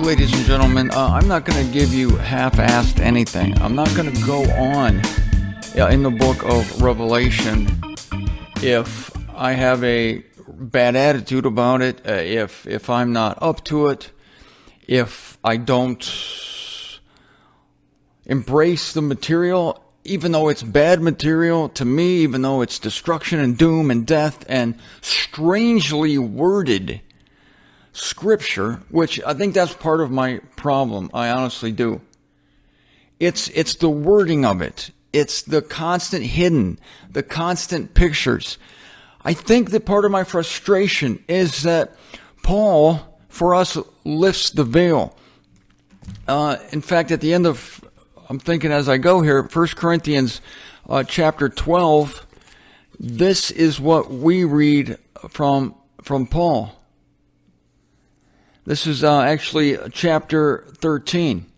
ladies and gentlemen, I'm not going to give you half-assed anything. I'm not going to go on in the book of Revelation if I have a bad attitude about it, if I'm not up to it, if I don't embrace the material, even though it's bad material to me, even though it's destruction and doom and death and strangely worded Scripture, which I think that's part of my problem. I honestly do. It's the wording of it. It's the constant hidden, the constant pictures. I think that part of my frustration is that Paul, for us, lifts the veil. In fact, at the end of, I'm thinking as I go here, 1 Corinthians chapter 12, this is what we read from Paul. This is actually chapter 13,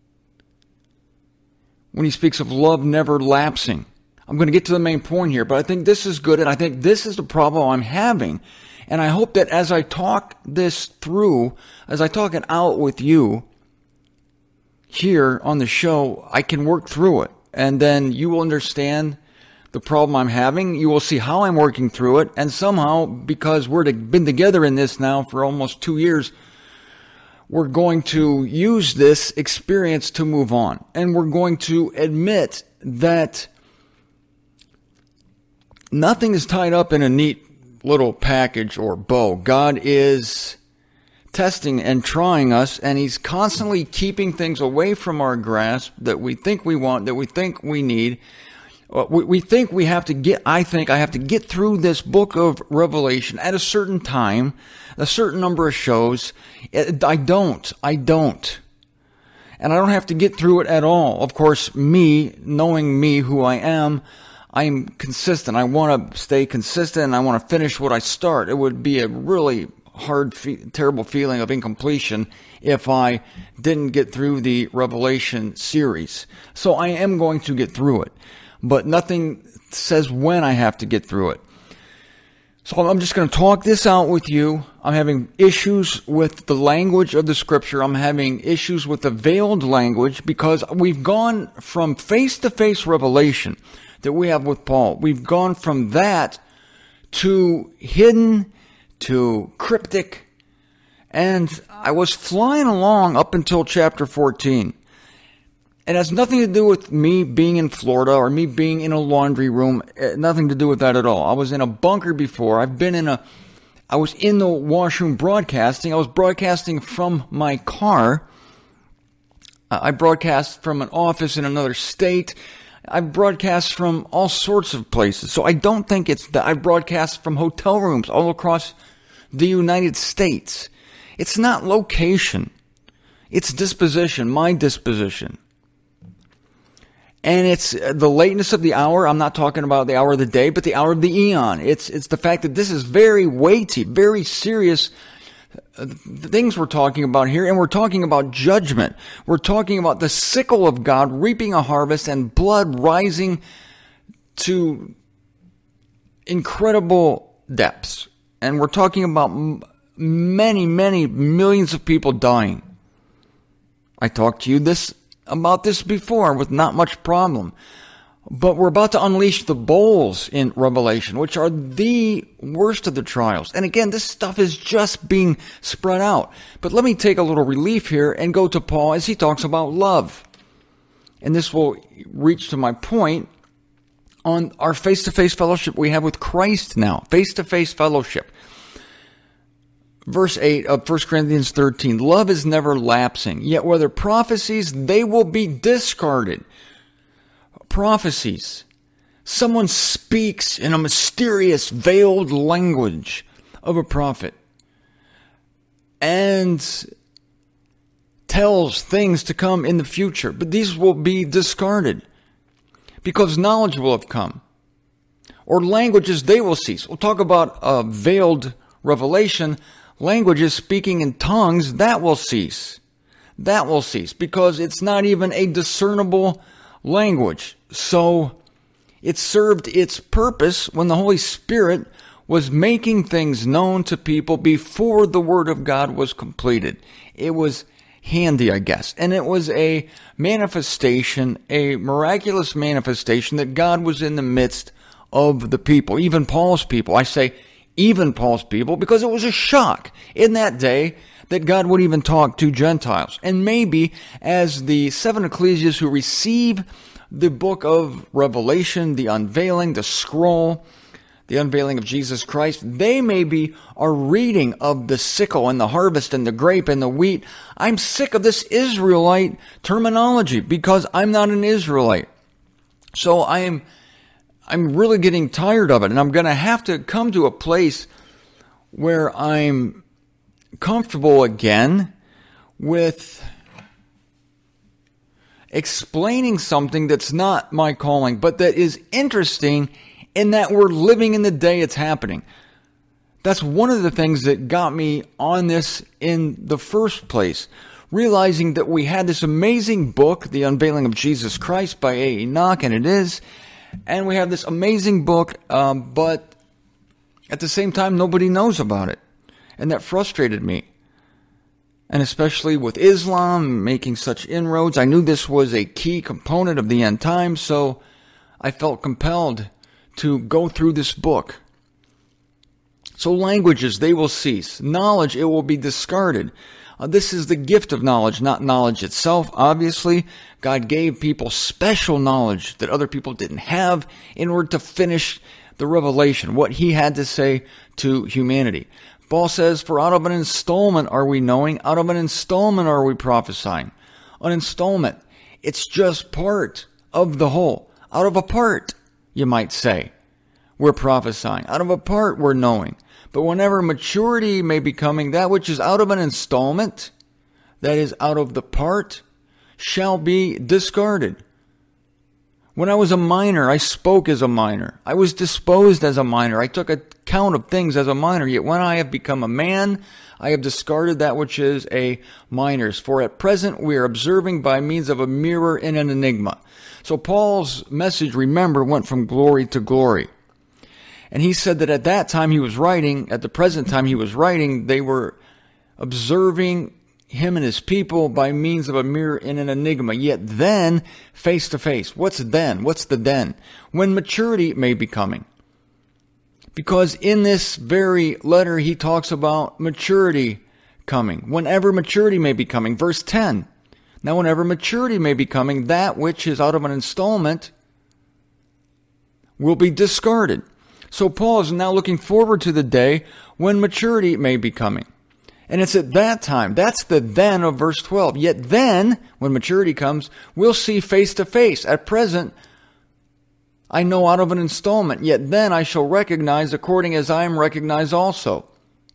when he speaks of love never lapsing. I'm going to get to the main point here, but I think this is good, and I think this is the problem I'm having. And I hope that as I talk this through, as I talk it out with you here on the show, I can work through it. And then you will understand the problem I'm having. You will see how I'm working through it. And somehow, because we've been together in this now for almost 2 years, we're going to use this experience to move on. And we're going to admit that nothing is tied up in a neat little package or bow. God is testing and trying us, and He's constantly keeping things away from our grasp that we think we want, that we think we need. We think we have to get, I think I have to get through this book of Revelation at a certain time, a certain number of shows. I don't. And I don't have to get through it at all. Of course, me, knowing me, who I am, I'm consistent. I want to stay consistent, and I want to finish what I start. It would be a really hard, terrible feeling of incompletion if I didn't get through the Revelation series. So I am going to get through it. But nothing says when I have to get through it. So I'm just going to talk this out with you. I'm having issues with the language of the Scripture. I'm having issues with the veiled language because we've gone from face-to-face revelation that we have with Paul. We've gone from that to hidden, to cryptic, and I was flying along up until chapter 14. It has nothing to do with me being in Florida or me being in a laundry room. Nothing to do with that at all. I was in a bunker before. I was in the washroom broadcasting. I was broadcasting from my car. I broadcast from an office in another state. I broadcast from all sorts of places. So I don't think it's that. I broadcast from hotel rooms all across the United States. It's not location. It's disposition, my disposition. And it's the lateness of the hour. I'm not talking about the hour of the day, but the hour of the eon. It's the fact that this is very weighty, very serious things we're talking about here. And we're talking about judgment. We're talking about the sickle of God reaping a harvest and blood rising to incredible depths. And we're talking about many, many millions of people dying. I talked to you about this before with not much problem. But we're about to unleash the bowls in Revelation, which are the worst of the trials. And again, this stuff is just being spread out. But let me take a little relief here and go to Paul as he talks about love. And this will reach to my point on our face-to-face fellowship we have with Christ now. Face-to-face fellowship. Verse 8 of 1 Corinthians 13, love is never lapsing, yet whether prophecies, they will be discarded. Prophecies. Someone speaks in a mysterious, veiled language of a prophet and tells things to come in the future, but these will be discarded because knowledge will have come. Or languages, they will cease. We'll talk about a veiled revelation. Languages, speaking in tongues, that will cease. That will cease because it's not even a discernible language. So it served its purpose when the Holy Spirit was making things known to people before the Word of God was completed. It was handy, I guess. And it was a manifestation, a miraculous manifestation that God was in the midst of the people, even Paul's people. I say even Paul's people because it was a shock in that day that God would even talk to Gentiles. And maybe as the seven ecclesias who receive the book of Revelation, the unveiling, the scroll, the unveiling of Jesus Christ, they maybe are reading of the sickle and the harvest and the grape and the wheat. I'm sick of this Israelite terminology because I'm not an Israelite. So I'm really getting tired of it, and I'm going to have to come to a place where I'm comfortable again with explaining something that's not my calling, but that is interesting in that we're living in the day it's happening. That's one of the things that got me on this in the first place. Realizing that we had this amazing book, The Unveiling of Jesus Christ by A. Enoch, and it is. And we have this amazing book, but at the same time, nobody knows about it. And that frustrated me. And especially with Islam making such inroads, I knew this was a key component of the end times, so I felt compelled to go through this book. So languages, they will cease. Knowledge, it will be discarded. This is the gift of knowledge, not knowledge itself. Obviously, God gave people special knowledge that other people didn't have in order to finish the revelation, what he had to say to humanity. Paul says, for out of an installment are we knowing, out of an installment are we prophesying. An installment, it's just part of the whole. Out of a part, you might say, we're prophesying. Out of a part, we're knowing. But whenever maturity may be coming, that which is out of an installment, that is out of the part, shall be discarded. When I was a minor, I spoke as a minor. I was disposed as a minor. I took account of things as a minor. Yet when I have become a man, I have discarded that which is a minor's. For at present we are observing by means of a mirror in an enigma. So Paul's message, remember, went from glory to glory. And he said that at that time he was writing, at the present time he was writing, they were observing him and his people by means of a mirror in an enigma. Yet then, face to face. What's then? What's the then? When maturity may be coming. Because in this very letter he talks about maturity coming. Whenever maturity may be coming. Verse 10. Now whenever maturity may be coming, that which is out of an installment will be discarded. So Paul is now looking forward to the day when maturity may be coming. And it's at that time, that's the then of verse 12. Yet then, when maturity comes, we'll see face to face. At present, I know out of an installment. Yet then I shall recognize according as I am recognized also.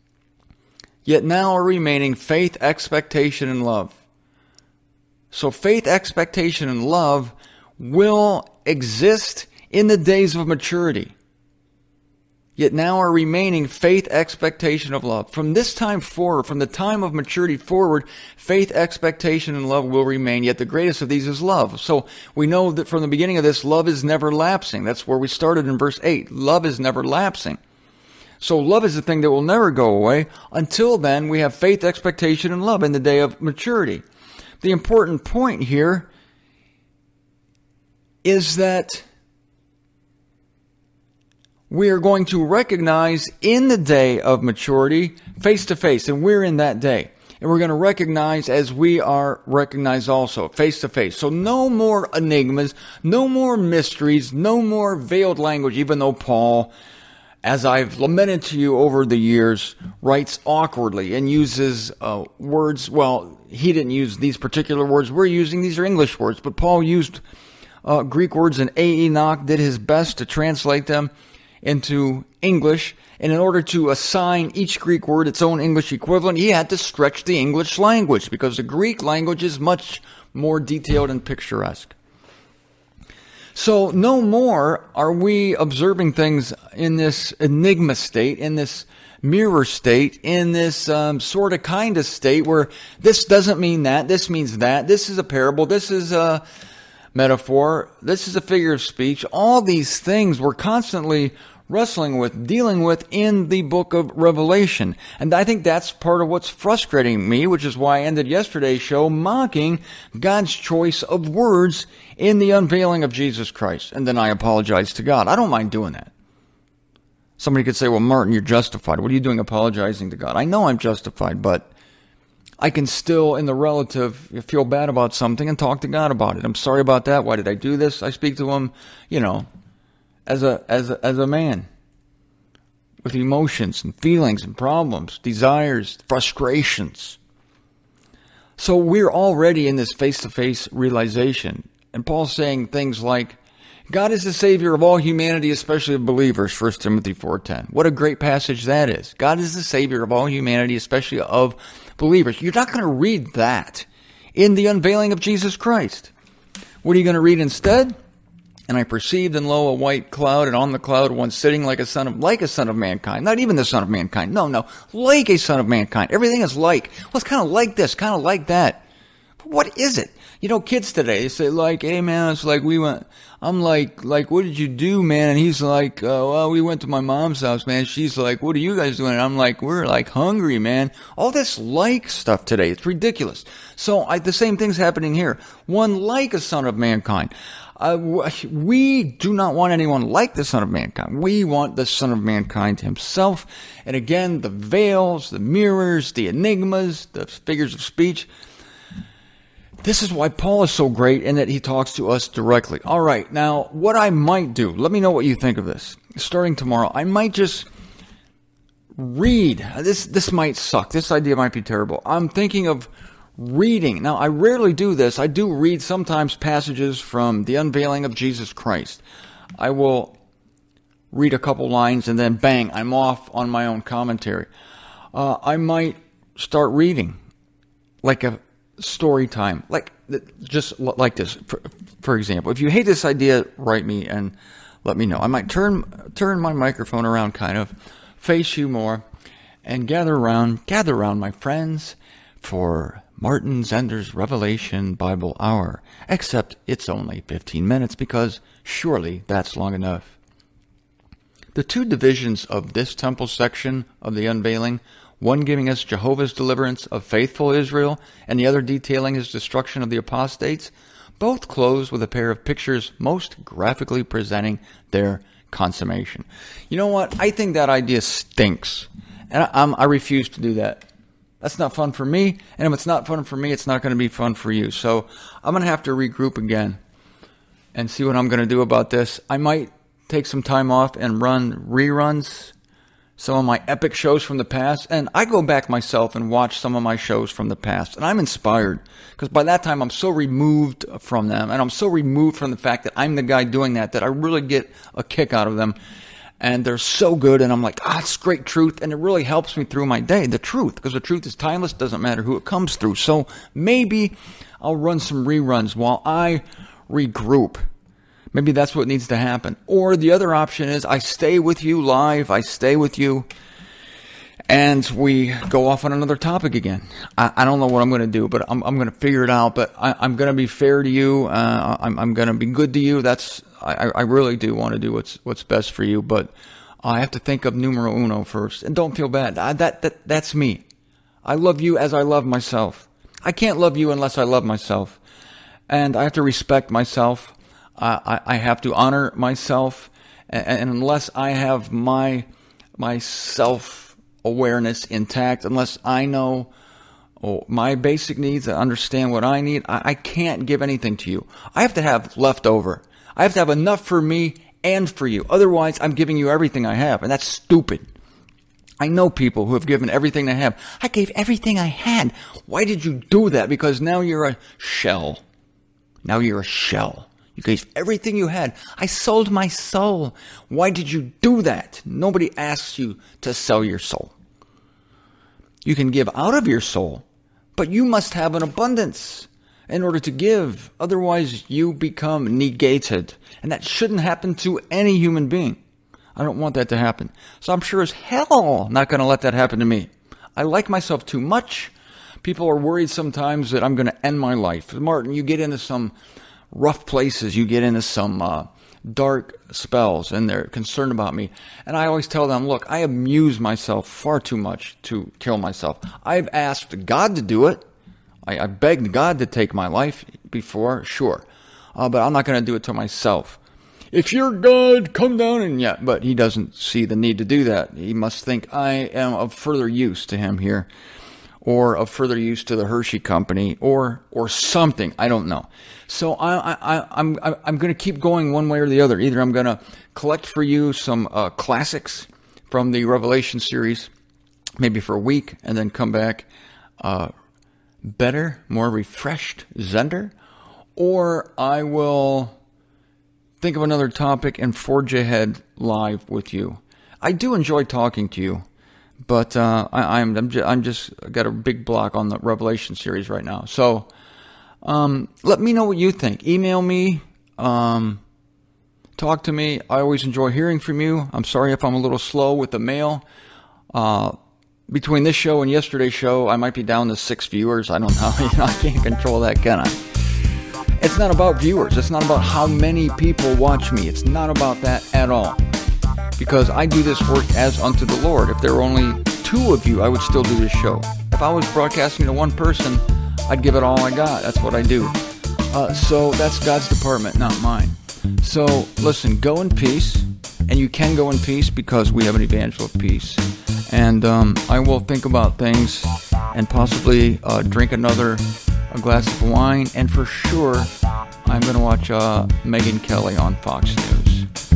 Yet now are remaining faith, expectation, and love. So faith, expectation, and love will exist in the days of maturity. Yet now are remaining faith, expectation, of love. From this time forward, from the time of maturity forward, faith, expectation, and love will remain. Yet the greatest of these is love. So we know that from the beginning of this, love is never lapsing. That's where we started in verse 8. Love is never lapsing. So love is the thing that will never go away. Until then, we have faith, expectation, and love in the day of maturity. The important point here is that we are going to recognize in the day of maturity, face to face, and we're in that day. And we're going to recognize as we are recognized also, face to face. So no more enigmas, no more mysteries, no more veiled language, even though Paul, as I've lamented to you over the years, writes awkwardly and uses words. Well, he didn't use these particular words we're using. These are English words. But Paul used Greek words, and A. Enoch did his best to translate them into English, and in order to assign each Greek word its own English equivalent, he had to stretch the English language, because the Greek language is much more detailed and picturesque. So no more are we observing things in this enigma state, in this mirror state, in this sort of kind of state where this doesn't mean that, this means that, this is a parable, this is a metaphor, this is a figure of speech. All these things we're constantly wrestling with, dealing with in the book of Revelation. And I think that's part of what's frustrating me, which is why I ended yesterday's show mocking God's choice of words in the unveiling of Jesus Christ. And then I apologize to God. I don't mind doing that. Somebody could say, well, Martin, you're justified. What are you doing apologizing to God? I know I'm justified, but I can still, in the relative, feel bad about something and talk to God about it. I'm sorry about that. Why did I do this? I speak to him, as a man with emotions and feelings and problems, desires, frustrations. So we're already in this face-to-face realization. And Paul's saying things like, God is the Savior of all humanity, especially of believers, 1 Timothy 4:10. What a great passage that is. God is the Savior of all humanity, especially of believers. You're not going to read that in the unveiling of Jesus Christ. What are you going to read instead? And I perceived, and lo, a white cloud, and on the cloud one sitting like a son of mankind. Not even the son of mankind. No, like a son of mankind. Everything is like. Well, it's kind of like this, kind of like that. But what is it? Kids today, they say like, hey man, it's like we went, I'm like, what did you do, man? And he's like, well, we went to my mom's house, man. She's like, what are you guys doing? And I'm like, we're like hungry, man. All this like stuff today, it's ridiculous. So the same thing's happening here. One like a son of mankind. We do not want anyone like the Son of Mankind. We want the Son of Mankind himself. And again, the veils, the mirrors, the enigmas, the figures of speech. This is why Paul is so great in that he talks to us directly. All right, now what I might do, let me know what you think of this. Starting tomorrow, I might just read. This might suck. This idea might be terrible. I'm thinking of reading. Now, I rarely do this. I do read sometimes passages from the unveiling of Jesus Christ. I will read a couple lines and then bang, I'm off on my own commentary. I might start reading like a story time, just like this. For example, if you hate this idea, write me and let me know. I might turn my microphone around, kind of face you more, and gather around my friends for Martin Zender's Revelation Bible Hour, except it's only 15 minutes because surely that's long enough. The two divisions of this temple section of the unveiling, one giving us Jehovah's deliverance of faithful Israel and the other detailing his destruction of the apostates, both close with a pair of pictures most graphically presenting their consummation. You know what? I think that idea stinks, and I refuse to do that. That's not fun for me, and if it's not fun for me, it's not going to be fun for you. So I'm going to have to regroup again and see what I'm going to do about this. I might take some time off and run reruns, some of my epic shows from the past, and I go back myself and watch some of my shows from the past, and I'm inspired, because by that time I'm so removed from them, and I'm so removed from the fact that I'm the guy doing that I really get a kick out of them. And they're so good, and I'm like, it's great truth, and it really helps me through my day, the truth, because the truth is timeless, doesn't matter who it comes through. So maybe I'll run some reruns while I regroup. Maybe that's what needs to happen. Or the other option is I stay with you live, I stay with you, and we go off on another topic again. I don't know what I'm going to do, but I'm going to figure it out. But I'm going to be fair to you. I'm going to be good to you. I really do want to do what's best for you. But I have to think of numero uno first. And don't feel bad. That's me. I love you as I love myself. I can't love you unless I love myself. And I have to respect myself. I have to honor myself. And unless I have my self-awareness intact, unless I know my basic needs, I understand what I need, I can't give anything to you. I have to have leftover. I have to have enough for me and for you. Otherwise, I'm giving you everything I have, and that's stupid. I know people who have given everything they have. I gave everything I had. Why did you do that? Because now you're a shell. Now you're a shell. You gave everything you had. I sold my soul. Why did you do that? Nobody asks you to sell your soul. You can give out of your soul, but you must have an abundance in order to give. Otherwise, you become negated. And that shouldn't happen to any human being. I don't want that to happen. So I'm sure as hell not going to let that happen to me. I like myself too much. People are worried sometimes that I'm going to end my life. Martin, you get into some rough places. You get into some dark spells, and they're concerned about me. And I always tell them, look, I amuse myself far too much to kill myself. I've asked God to do it. I begged God to take my life before, sure. But I'm not going to do it to myself. If you're God, come down and but he doesn't see the need to do that. He must think I am of further use to him here, or of further use to the Hershey Company, or something. I don't know. So I'm going to keep going one way or the other. Either I'm going to collect for you some classics from the Revelation series, maybe for a week, and then come back better, more refreshed, zender, or I will think of another topic and forge ahead live with you. I do enjoy talking to you, but I'm just got a big block on the Revelation series right now. So let me know what you think. Email me, talk to me. I always enjoy hearing from you. I'm sorry if I'm a little slow with the mail. Between this show and yesterday's show, I might be down to 6 viewers. I don't know. I can't control that, can I? It's not about viewers. It's not about how many people watch me. It's not about that at all. Because I do this work as unto the Lord. If there were only 2 of you, I would still do this show. If I was broadcasting to 1 person, I'd give it all I got. That's what I do. So that's God's department, not mine. So listen, go in peace. And you can go in peace because we have an evangel of peace. And I will think about things and possibly drink a glass of wine. And for sure, I'm going to watch Megyn Kelly on Fox News.